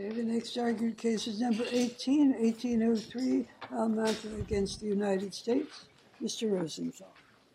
Okay, the next argued case is number 1803, Almanza against the United States. Mr. Rosenthal.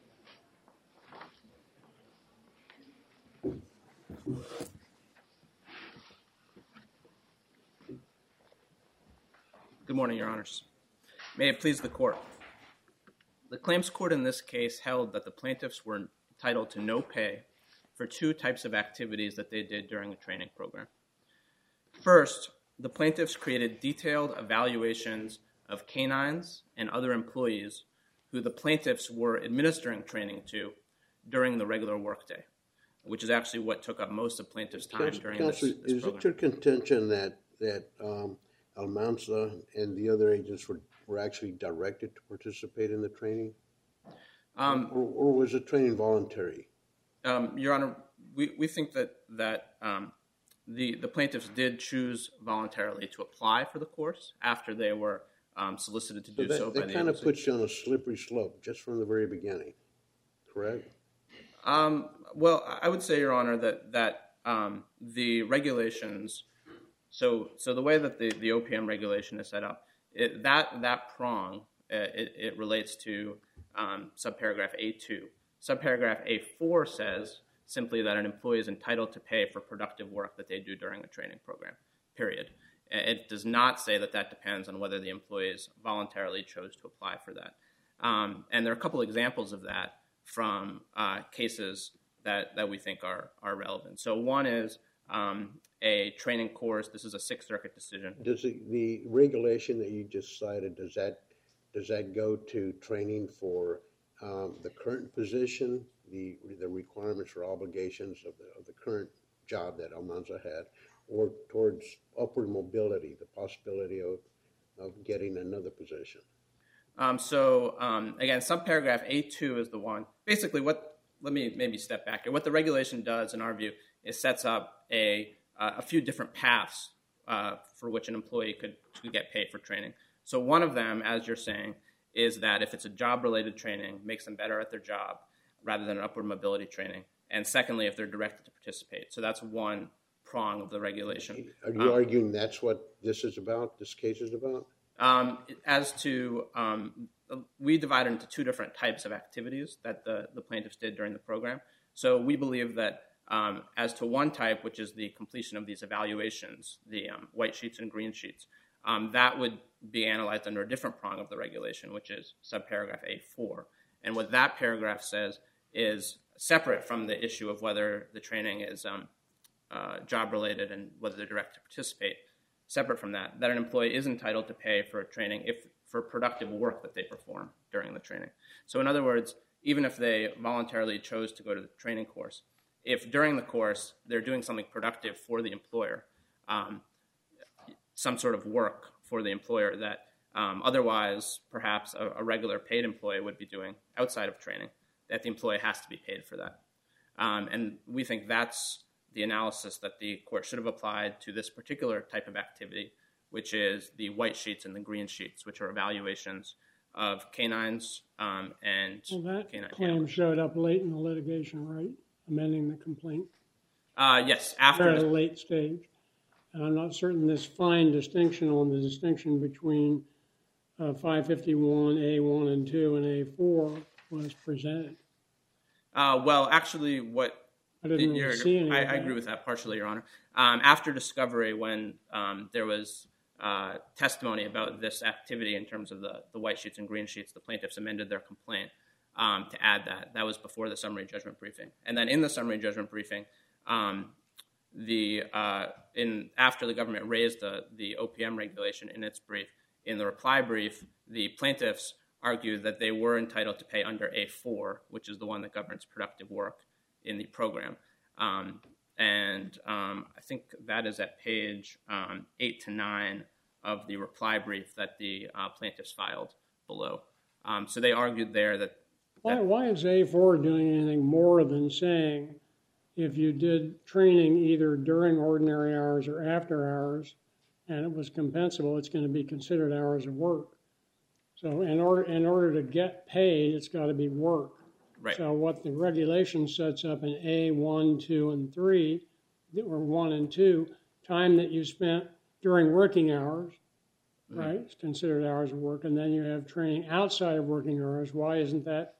Good morning, Your Honors. May it please the Court. The claims court in this case held that the plaintiffs were entitled to no pay for two types of activities that they did during the training program. First, the plaintiffs created detailed evaluations of canines and other employees who the plaintiffs were administering training to during the regular workday, which is actually what took up most of plaintiffs' time during this program. Is it your contention that Almanza and the other agents were actually directed to participate in the training? Or was the training voluntary? Your Honor, we think that the plaintiffs did choose voluntarily to apply for the course after they were solicited to do so by the agency. That kind of puts you on a slippery slope just from the very beginning, correct? Well, I would say, Your Honor, that the regulations, so the way that the OPM regulation is set up, that prong, it relates to subparagraph A2. Subparagraph A4 says simply that an employee is entitled to pay for productive work that they do during the training program, period. It does not say that depends on whether the employees voluntarily chose to apply for that. And there are a couple examples of that from cases that we think are relevant. So one is a training course. This is a Sixth Circuit decision. Does the regulation that you just cited, does that go to training for the current position, the requirements or obligations of the current job that Almanza had, or towards upward mobility, the possibility of getting another position? Again, subparagraph A2 is the one. Basically, let me maybe step back here. What the regulation does, in our view, is sets up a few different paths for which an employee could get paid for training. So one of them, as you're saying, is that if it's a job-related training, makes them better at their job rather than an upward mobility training. And secondly, if they're directed to participate. So that's one prong of the regulation. Are you arguing that's what this is about, this case is about? We divide it into two different types of activities that the plaintiffs did during the program. So we believe that as to one type, which is the completion of these evaluations, the white sheets and green sheets, that would be analyzed under a different prong of the regulation, which is subparagraph A4. And what that paragraph says is separate from the issue of whether the training is job-related and whether they're directed to participate. Separate from that an employee is entitled to pay for training for productive work that they perform during the training. So in other words, even if they voluntarily chose to go to the training course, if during the course they're doing something productive for the employer, some sort of work for the employer that otherwise perhaps a regular paid employee would be doing outside of training, that the employee has to be paid for that. And we think that's the analysis that the court should have applied to this particular type of activity, which is the white sheets and the green sheets, which are evaluations of canines and that canine claim handlers. showed up late in the litigation, right? Amending the complaint? Yes, after at a late stage. And I'm not certain this fine distinction on the distinction between 551, A1 and 2 and A4 was presented. Well, actually, I agree with that partially, Your Honor. After discovery, when there was testimony about this activity in terms of the white sheets and green sheets, the plaintiffs amended their complaint to add that. That was before the summary judgment briefing. And then in the summary judgment briefing, after the government raised the OPM regulation in its brief, in the reply brief, the plaintiffs argued that they were entitled to pay under A4, which is the one that governs productive work in the program. I think that is at page 8 to 9 of the reply brief that the plaintiffs filed below. So they argued there that... Why is A4 doing anything more than saying if you did training either during ordinary hours or after hours and it was compensable, it's going to be considered hours of work? So in order to get paid, it's got to be work. Right. So what the regulation sets up in A1, 2, and 3, or 1 and 2, time that you spent during working hours, right? It's considered hours of work, and then you have training outside of working hours. Why is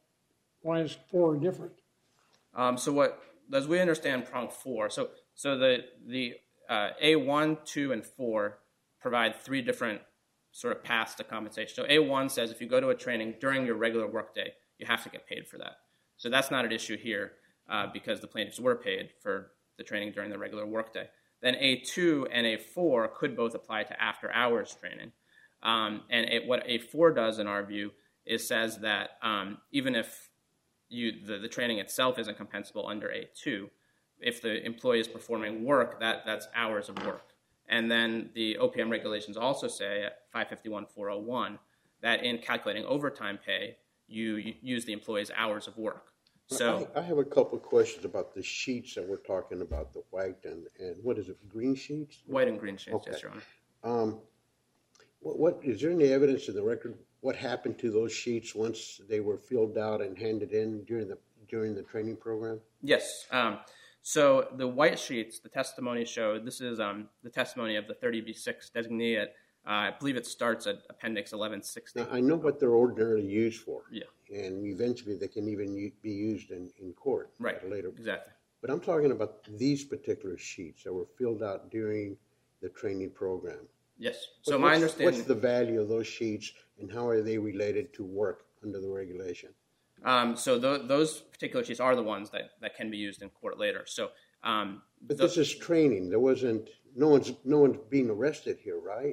4 different? As we understand prong 4, so the A1, 2, and 4 provide 3 different sort of paths to compensation. So A1 says if you go to a training during your regular workday, you have to get paid for that. So that's not an issue here because the plaintiffs were paid for the training during the regular workday. Then A2 and A4 could both apply to after-hours training. What A4 does, in our view, is says that even if the training itself isn't compensable under A2, if the employee is performing work, that's hours of work. And then the OPM regulations also say at 551.401 that in calculating overtime pay, you use the employee's hours of work. So I have a couple of questions about the sheets that we're talking about, the white and what is it, green sheets? White and green sheets, Okay. Yes, Your Honor. What is there any evidence in the record what happened to those sheets once they were filled out and handed in during the training program? Yes. So the white sheets, the testimony showed, this is the testimony of the 30B6 designee at, I believe it starts at Appendix 1160. Now, I know what they're ordinarily used for. Yeah. And eventually they can even be used in court. Right, Later. exactly. But I'm talking about these particular sheets that were filled out during the training program. Yes. So my understanding... What's the value of those sheets and how are they related to work under the regulation? Those particular sheets are the ones that can be used in court later. So, but this is training. There wasn't no one's being arrested here, right?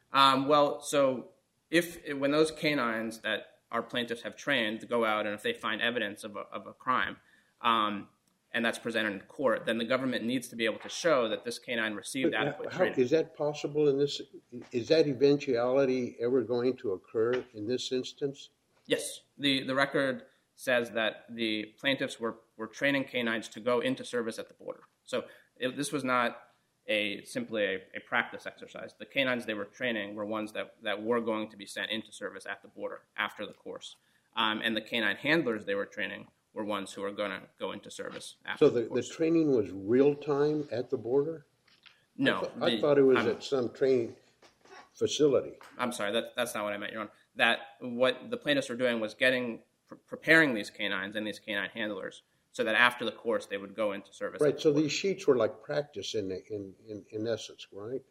So when those canines that our plaintiffs have trained to go out and if they find evidence of a crime, and that's presented in court, then the government needs to be able to show that this canine received adequate training. Is that possible in this? Is that eventuality ever going to occur in this instance? Yes. The record says that the plaintiffs were training canines to go into service at the border. So this was not simply a practice exercise. The canines they were training were ones that were going to be sent into service at the border after the course. And the canine handlers they were training were ones who were going to go into service after the course. So the training was real time at the border? No. I thought it was at some training facility. I'm sorry, that's not what I meant, Your Honor. That what the plaintiffs were doing was preparing these canines and these canine handlers so that after the course they would go into service. Right, so these sheets were like practice in essence, right?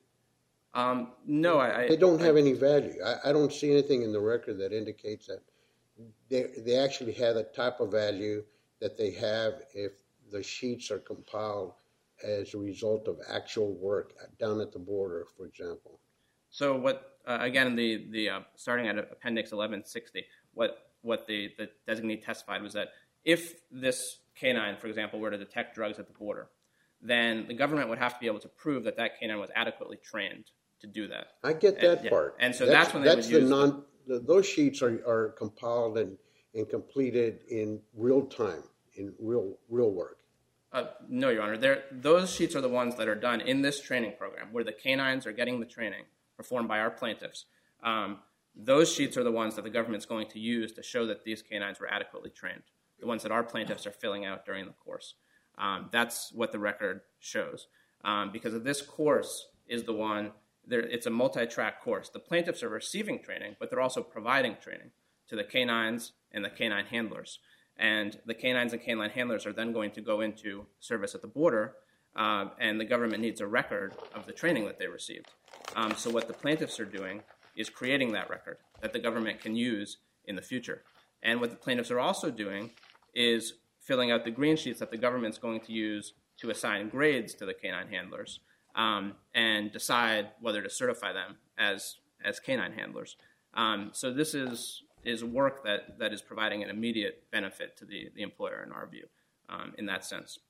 No, they don't have any value. I don't see anything in the record that indicates that they actually have the type of value that they have if the sheets are compiled as a result of actual work down at the border, for example. So what, again, the starting at Appendix 1160, what the designee testified was that if this canine, for example, were to detect drugs at the border, then the government would have to be able to prove that that canine was adequately trained to do that. I get that part. And so that's when they would use those sheets are compiled and completed in real time, in real work. No, Your Honor. Those sheets are the ones that are done in this training program where the canines are getting the training performed by our plaintiffs. Those sheets are the ones that the government's going to use to show that these canines were adequately trained, the ones that our plaintiffs are filling out during the course. That's what the record shows. Because this course is the one, it's a multi-track course. The plaintiffs are receiving training, but they're also providing training to the canines and the canine handlers. And the canines and canine handlers are then going to go into service at the border, and the government needs a record of the training that they received. So what the plaintiffs are doing is creating that record that the government can use in the future. And what the plaintiffs are also doing is filling out the green sheets that the government's going to use to assign grades to the canine handlers and decide whether to certify them as canine handlers. So this is work that is providing an immediate benefit to the employer in our view in that sense.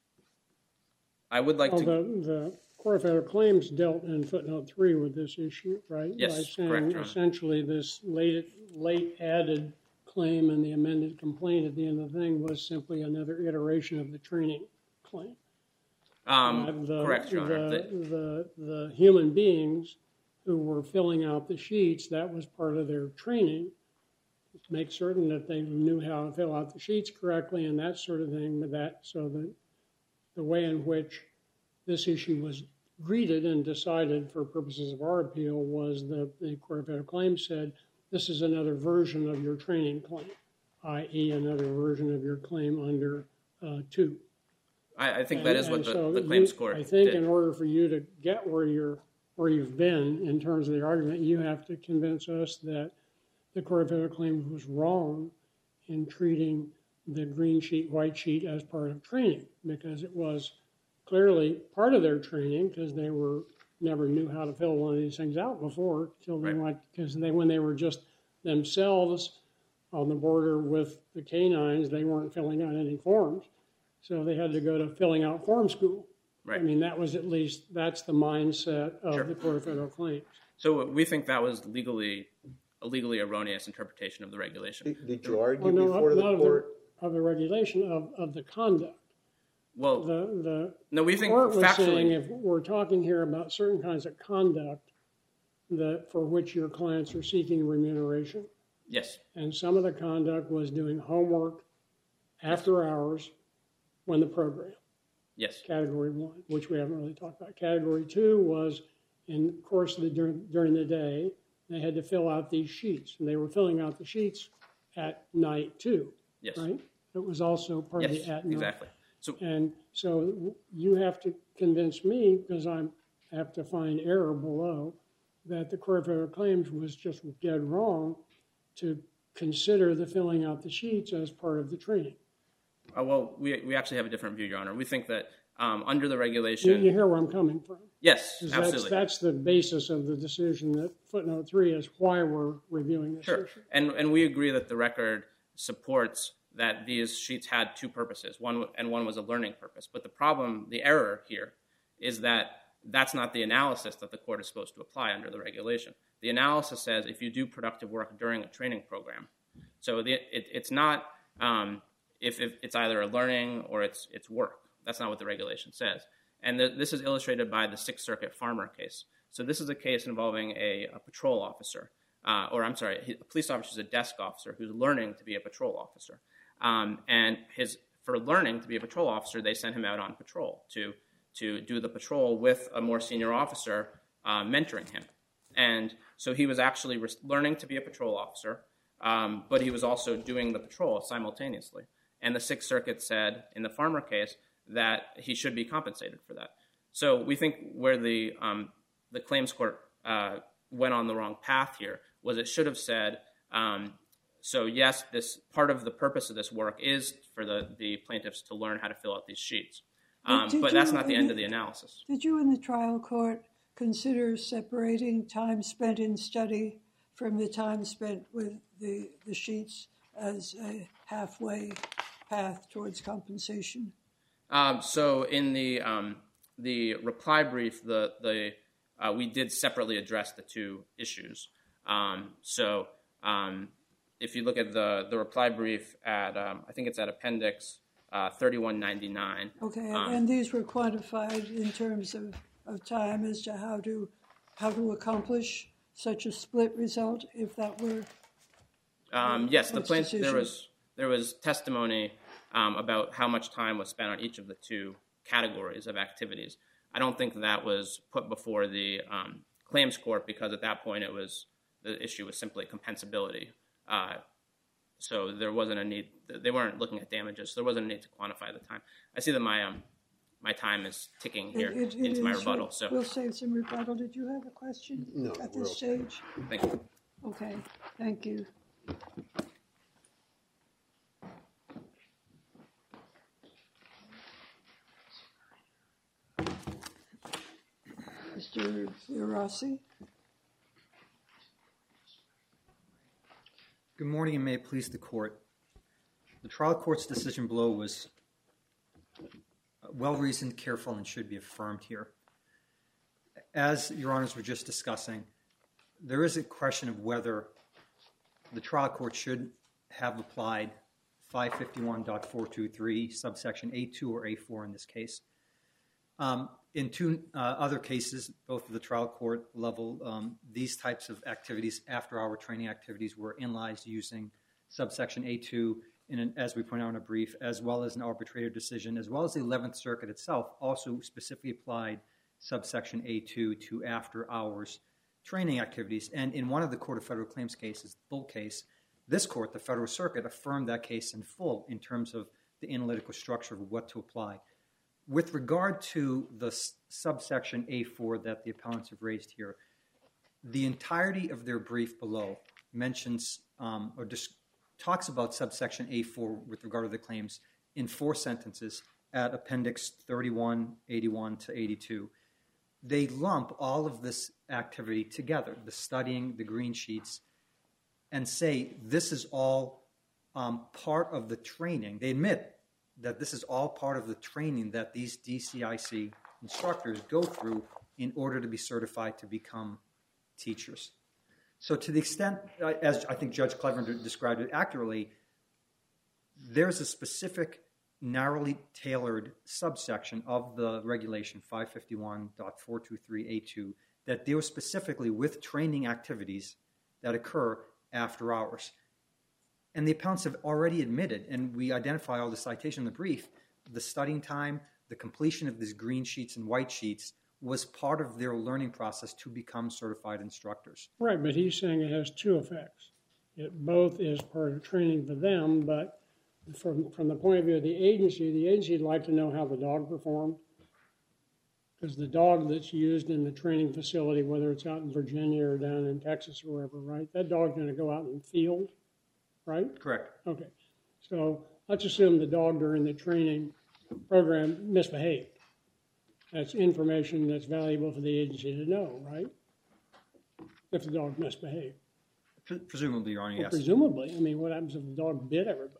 I would like to... The Court of Federal Claims dealt in footnote 3 with this issue, right? Yes, by saying correct, Your Honor. Essentially this late added claim in the amended complaint at the end of the thing was simply another iteration of the training claim. Correct, Your Honor. The human beings who were filling out the sheets, that was part of their training, to make certain that they knew how to fill out the sheets correctly and that sort of thing. So the way in which this issue was greeted and decided for purposes of our appeal was that the Court of Federal Claims said, this is another version of your training claim, i.e. another version of your claim under 2. I think that is what the claims court I think did. in order for you to get where you've been in terms of the argument, you have to convince us that the Court of Federal Claims was wrong in treating the green sheet, white sheet as part of training, because it was clearly part of their training, because they never knew how to fill one of these things out before, when they were just themselves on the border with the canines, they weren't filling out any forms. So they had to go to filling out form school. Right. I mean, that's the mindset of the Court of Federal Claims. So we think that was a legally erroneous interpretation of the regulation. Did you argue before the court? Of the regulation, of the conduct. Well, no, we think court was factually. saying if we're talking here about certain kinds of conduct for which your clients are seeking remuneration, Yes. and some of the conduct was doing homework after hours when the program. Yes. Category 1, which we haven't really talked about. Category 2 was in the course of during the day, they had to fill out these sheets, and they were filling out the sheets at night too. Yes. Right? It was also part of the at night. Exactly. So you have to convince me, because I have to find error below, that the Court of Federal Claims was just dead wrong to consider the filling out the sheets as part of the training. Well, we actually have a different view, Your Honor. We think that under the regulation... You hear where I'm coming from? Yes, absolutely. That's the basis of the decision that footnote 3 is why we're reviewing this issue. And we agree that the record supports that these sheets had 2 purposes, one was a learning purpose. But the error here is that that's not the analysis that the court is supposed to apply under the regulation. The analysis says if you do productive work during a training program. So it's not if it's either a learning or it's work. That's not what the regulation says. And this is illustrated by the Sixth Circuit Farmer case. So this is a case involving a patrol officer, a police officer is a desk officer who's learning to be a patrol officer. And for learning to be a patrol officer, they sent him out on patrol to do the patrol with a more senior officer mentoring him. And so he was actually learning to be a patrol officer, but he was also doing the patrol simultaneously. And the Sixth Circuit said in the Farmer case that he should be compensated for that. So we think where the claims court went on the wrong path here was it should have said, so yes, this part of the purpose of this work is for the plaintiffs to learn how to fill out these sheets. But that's not the end of the analysis. Did you in the trial court consider separating time spent in study from the time spent with the sheets as a halfway path towards compensation? So in the reply brief, we did separately address the 2 issues. If you look at the reply brief at, I think it's at Appendix 3199. Okay, and these were quantified in terms of time as to how to accomplish such a split result, if that were. Yes, the plaintiff, there was testimony about how much time was spent on each of the 2 categories of activities. I don't think that was put before the claims court because at that point the issue was simply compensability. So there wasn't a need. They weren't looking at damages. So there wasn't a need to quantify the time. I see that my time is ticking here into my rebuttal. So we'll save some rebuttal. Did you have a question at this stage? Thank you. Okay, thank you. Mr. Rossi. Good morning, and may it please the court. The trial court's decision below was well-reasoned, careful, and should be affirmed here. As Your Honors were just discussing, there is a question of whether the trial court should have applied 551.423, subsection A2 or A4 in this case. In 2 other cases, both at the trial court level, these types of activities, after-hour training activities, were analyzed using subsection A2, as we point out in a brief, as well as an arbitrator decision, as well as the 11th Circuit itself also specifically applied subsection A2 to after-hours training activities. And in one of the Court of Federal Claims cases, the Bull case, this court, the Federal Circuit, affirmed that case in full in terms of the analytical structure of what to apply. With regard to the subsection A4 that the appellants have raised here, the entirety of their brief below mentions or just talks about subsection A4 with regard to the claims in 4 sentences at Appendix 31, 81 to 82. They lump all of this activity together, the studying, the green sheets, and say this is all part of the training. They admit that this is all part of the training that these DCIC instructors go through in order to be certified to become teachers. So to the extent, as I think Judge Clevenger described it accurately, there's a specific narrowly tailored subsection of the regulation 551.423A2 that deals specifically with training activities that occur after hours. And the appellants have already admitted, and we identify all the citation in the brief, the studying time, the completion of these green sheets and white sheets was part of their learning process to become certified instructors. Right, but he's saying it has 2 effects. It both is part of training for them, but from the point of view of the agency would like to know how the dog performed. Because the dog that's used in the training facility, whether it's out in Virginia or down in Texas or wherever, right, that dog's going to go out in the field, right? Correct. Okay. So let's assume the dog during the training program misbehaved. That's information that's valuable for the agency to know, right? If the dog misbehaved. Presumably, Your Honor, Well, yes. Presumably. I mean, what happens if the dog bit everybody?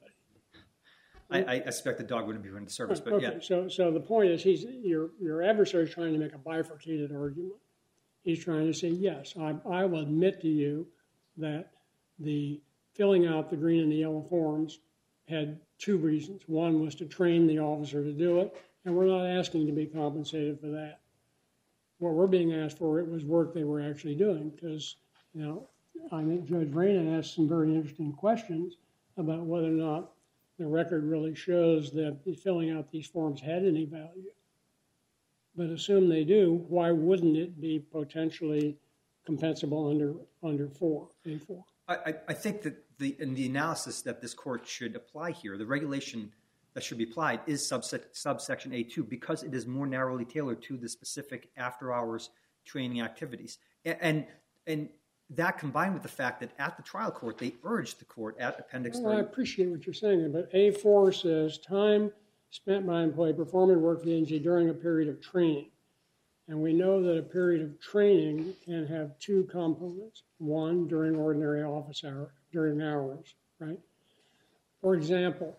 I suspect the dog wouldn't be into service, but okay. yeah. So the point is, your adversary is trying to make a bifurcated argument. He's trying to say, yes, I will admit to you that the filling out the green and the yellow forms had 2 reasons. One was to train the officer to do it, and we're not asking to be compensated for that. What we're being asked for, it was work they were actually doing, because, you know, I think Judge Reyna asked some very interesting questions about whether or not the record really shows that filling out these forms had any value. But assume they do, why wouldn't it be potentially compensable under A4? I think that in the analysis that this court should apply here, the regulation that should be applied is subsection A2 because it is more narrowly tailored to the specific after-hours training activities. And that combined with the fact that at the trial court, they urged the court at Appendix 30. Well, I appreciate what you're saying, but A4 says time spent by an employee performing work for the agency during a period of training. And we know that a period of training can have 2 components. One, during ordinary office hours, during hours, right? For example,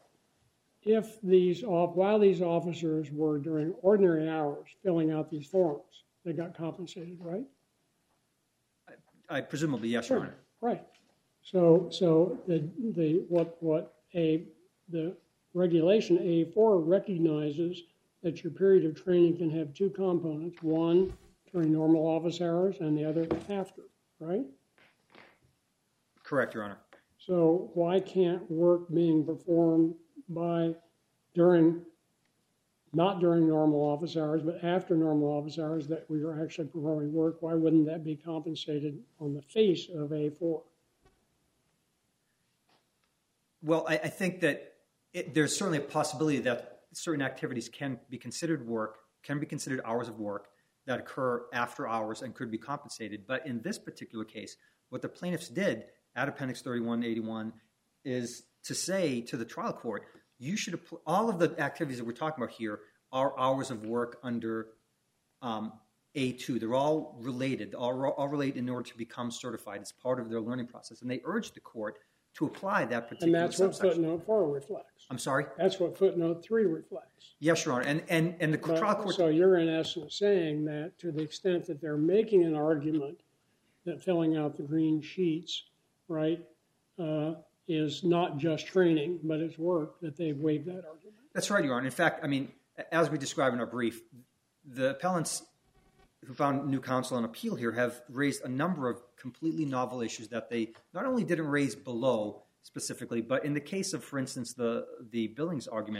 while these officers were during ordinary hours filling out these forms, they got compensated, right? Presumably, yes, Your Honor. Right. So the regulation A4 recognizes that your period of training can have 2 components, one during normal office hours and the other after, right? Correct, Your Honor. So why can't work being performed not during normal office hours, but after normal office hours that we are actually performing work, why wouldn't that be compensated on the face of A4? Well, I think that there's certainly a possibility that certain activities can be considered work, can be considered hours of work that occur after hours and could be compensated. But in this particular case, what the plaintiffs did at Appendix 3181 is to say to the trial court, you should all of the activities that we're talking about here are hours of work under A2. They're all related, all relate in order to become certified. It's part of their learning process. And they urged the court to apply that particular subsection. And that's what footnote 4 reflects. I'm sorry? That's what footnote 3 reflects. Yes, Your Honor. And the trial court... So you're in essence saying that to the extent that they're making an argument that filling out the green sheets, right, is not just training, but it's work, that they've waived that argument. That's right, Your Honor. In fact, I mean, as we describe in our brief, the appellants who found new counsel on appeal here have raised a number of completely novel issues that they not only didn't raise below specifically, but in the case of, for instance, the Billings argument,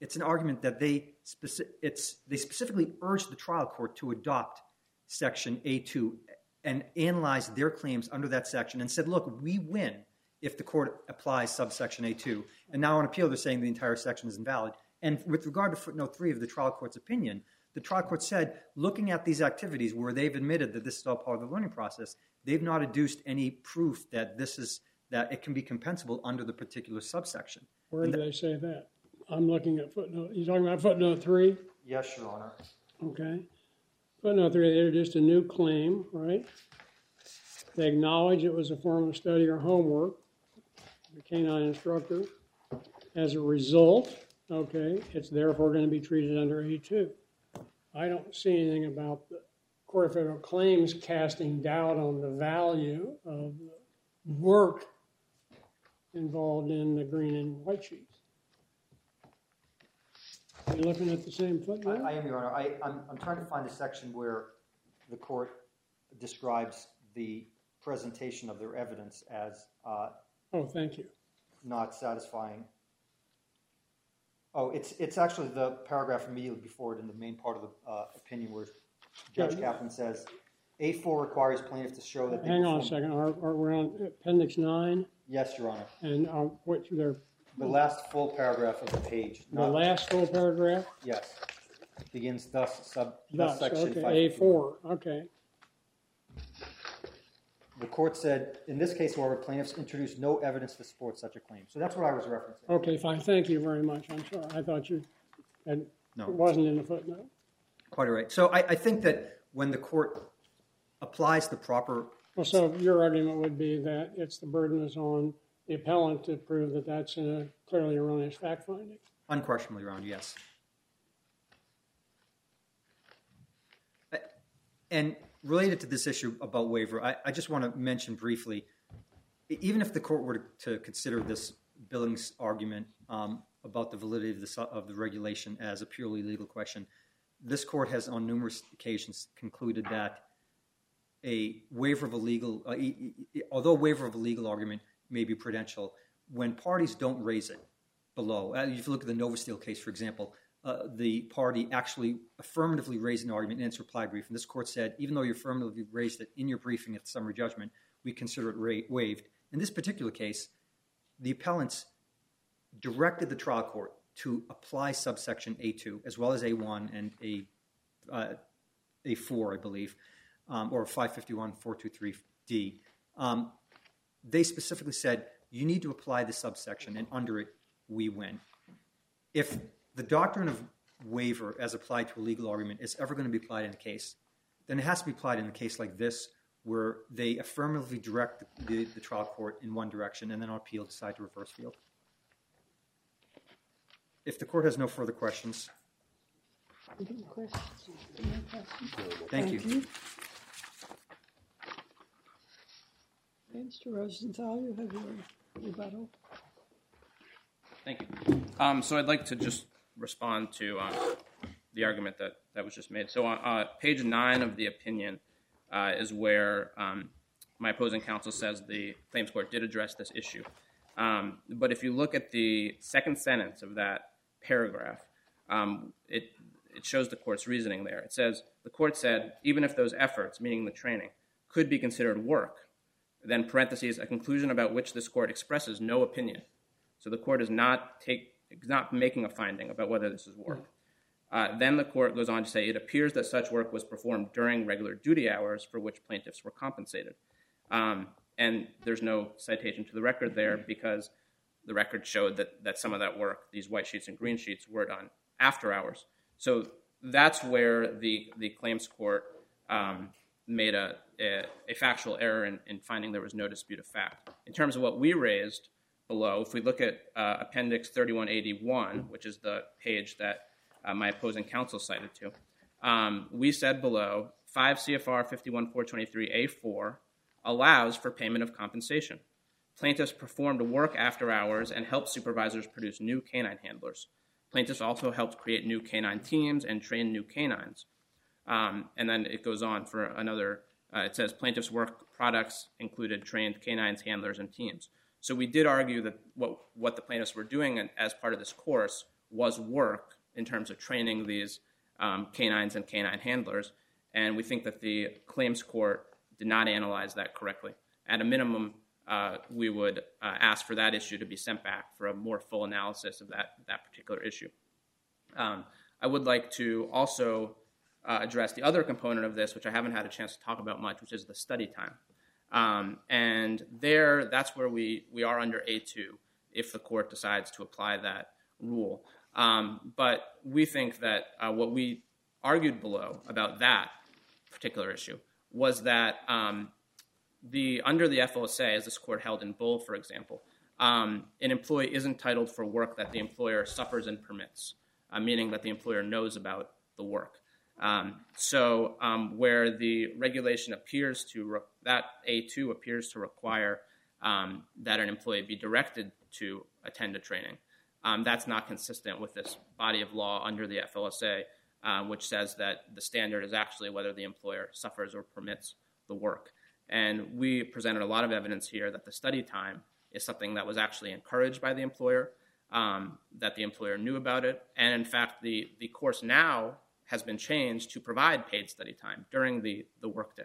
It's an argument that they specifically urged the trial court to adopt Section A2 and analyze their claims under that section and said, look, we win if the court applies subsection A2. And now on appeal, they're saying the entire section is invalid. And with regard to footnote 3 of the trial court's opinion, the trial court said, looking at these activities where they've admitted that this is all part of the learning process, they've not adduced any proof that that it can be compensable under the particular subsection. Where do they say that? I'm looking at footnote. You talking about footnote 3? Yes, Your Honor. Okay. Footnote 3, they introduced a new claim, right? They acknowledge it was a form of study or homework, the canine instructor. As a result, okay, it's therefore going to be treated under A2. I don't see anything about the Court of Federal Claims casting doubt on the value of the work involved in the green and white sheets. Are you looking at the same footnote? I am, Your Honor. I'm trying to find a section where the court describes the presentation of their evidence as oh, thank you. not satisfying. Oh, it's actually the paragraph immediately before it in the main part of the opinion where Judge Kaplan says, A4 requires plaintiff to show that they Hang on a second. We're on Appendix 9? Yes, Your Honor. And which they're... The last full paragraph of the page. The last full paragraph? Yes. Begins thus Thus, section okay, 5. A4, okay. The court said, in this case, however, plaintiffs introduced no evidence to support such a claim. So that's what I was referencing. Okay, fine. Thank you very much. I'm sorry. I thought you had... No. It wasn't in the footnote. Quite all right. So I think that when the court applies the proper... Well, so your argument would be that it's the burden is on the appellant to prove that that's a clearly erroneous fact finding? Unquestionably, Your Honor, yes. And related to this issue about waiver, I just want to mention briefly, even if the court were to consider this Billings argument about the validity of the regulation as a purely legal question, this court has on numerous occasions concluded that a waiver of a legal, although waiver of a legal argument may be prudential, when parties don't raise it below, if you look at the Nova Steel case, for example, the party actually affirmatively raised an argument in its reply brief, and this court said, even though you affirmatively raised it in your briefing at the summary judgment, we consider it waived. In this particular case, the appellants directed the trial court to apply subsection A2, as well as A1 and A4, I believe, or 551.423D. They specifically said, you need to apply the subsection, and under it, we win. If the doctrine of waiver as applied to a legal argument is ever going to be applied in a case, then it has to be applied in a case like this, where they affirmatively direct the trial court in one direction and then on appeal decide to reverse field. If the court has no further questions. Thank you. Mr. Rosenthal, you have your rebuttal. Thank you. So I'd like to just respond to the argument that was just made. So on page 9 of the opinion is where my opposing counsel says the claims court did address this issue. But if you look at the second sentence of that paragraph, it shows the court's reasoning there. It says, the court said, even if those efforts, meaning the training, could be considered work, then parentheses, a conclusion about which this court expresses no opinion. So the court is not making a finding about whether this is work. Then the court goes on to say, it appears that such work was performed during regular duty hours for which plaintiffs were compensated. And there's no citation to the record there because the record showed that some of that work, these white sheets and green sheets, were done after hours. So that's where the claims court made a factual error in finding there was no dispute of fact. In terms of what we raised below, if we look at Appendix 3181, which is the page that my opposing counsel cited to, we said below, 5 CFR 51423A4 allows for payment of compensation. Plaintiffs performed work after hours and helped supervisors produce new canine handlers. Plaintiffs also helped create new canine teams and train new canines. And then it goes on for another, it says plaintiffs' work products included trained canines, handlers, and teams. So we did argue that what the plaintiffs were doing as part of this course was work in terms of training these canines and canine handlers, and we think that the claims court did not analyze that correctly. At a minimum, we would ask for that issue to be sent back for a more full analysis of that particular issue. I would like to also address the other component of this, which I haven't had a chance to talk about much, which is the study time. And that's where we are under A2 if the court decides to apply that rule. But we think that what we argued below about that particular issue was that under the FLSA, as this court held in Bull, for example, an employee is entitled for work that the employer suffers and permits, meaning that the employer knows about the work. So where the regulation appears to, that A2 appears to require that an employee be directed to attend a training, that's not consistent with this body of law under the FLSA, which says that the standard is actually whether the employer suffers or permits the work. And we presented a lot of evidence here that the study time is something that was actually encouraged by the employer, that the employer knew about it. And in fact, the course now has been changed to provide paid study time during the workday.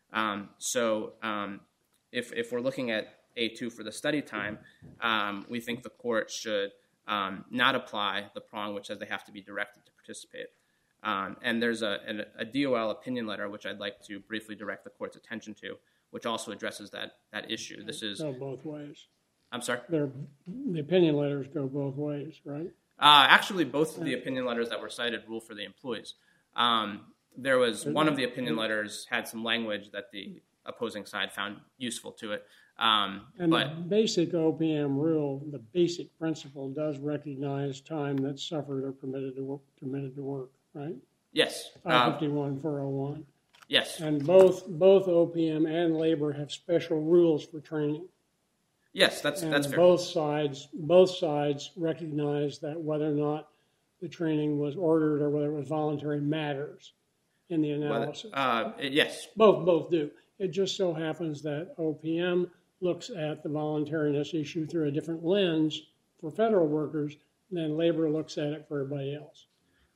So if we're looking at A2 for the study time, we think the court should not apply the prong which says they have to be directed to participate. And there's a DOL opinion letter, which I'd like to briefly direct the court's attention to, which also addresses that issue. This is... Go both ways. I'm sorry? The opinion letters go both ways, right? Actually, both of the opinion letters that were cited rule for the employees. There was one of the opinion letters had some language that the opposing side found useful to it. And the basic OPM rule, the basic principle, does recognize time that's suffered or permitted to work, right? Yes. 551-401. Yes. And both OPM and labor have special rules for training. Yes, that's fair. Both sides recognize that whether or not the training was ordered or whether it was voluntary matters in the analysis. Yes. Both do. It just so happens that OPM looks at the voluntariness issue through a different lens for federal workers than labor looks at it for everybody else.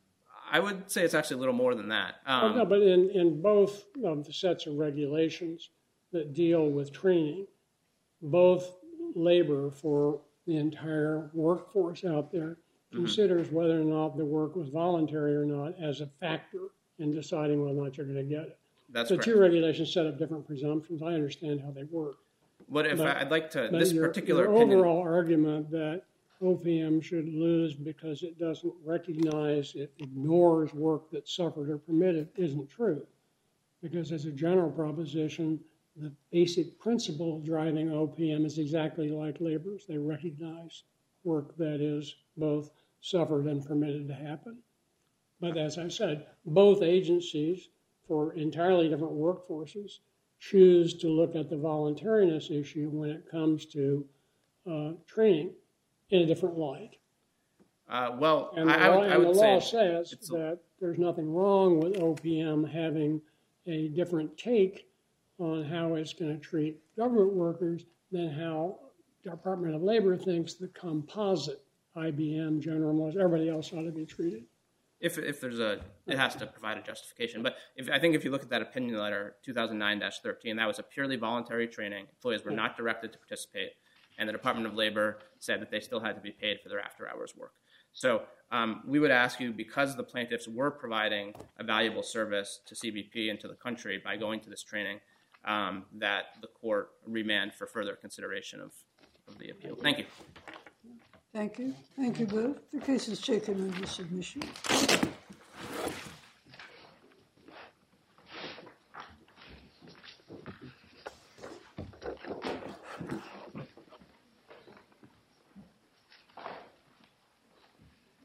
I would say it's actually a little more than that. No, but in both of the sets of regulations that deal with training, both labor for the entire workforce out there considers whether or not the work was voluntary or not as a factor in deciding whether or not you're going to get it. That's so correct. Two regulations set up different presumptions. I understand how they work. I'd like to, this your particular opinion... overall argument that OPM should lose because it doesn't recognize, it ignores work that's suffered or permitted isn't true. Because as a general proposition, the basic principle driving OPM is exactly like labor's. They recognize work that is both suffered and permitted to happen. But as I said, both agencies for entirely different workforces choose to look at the voluntariness issue when it comes to training in a different light. I would the law say says that there's nothing wrong with OPM having a different take on how it's going to treat government workers than how Department of Labor thinks the composite, IBM, General Motors, everybody else ought to be treated. If there's it has to provide a justification. But I think if you look at that opinion letter, 2009-13, that was a purely voluntary training. Employees were not directed to participate. And the Department of Labor said that they still had to be paid for their after-hours work. So we would ask you, because the plaintiffs were providing a valuable service to CBP and to the country by going to this training, that the court remand for further consideration of the appeal. Thank you. Thank you. Thank you both. The case is taken under submission.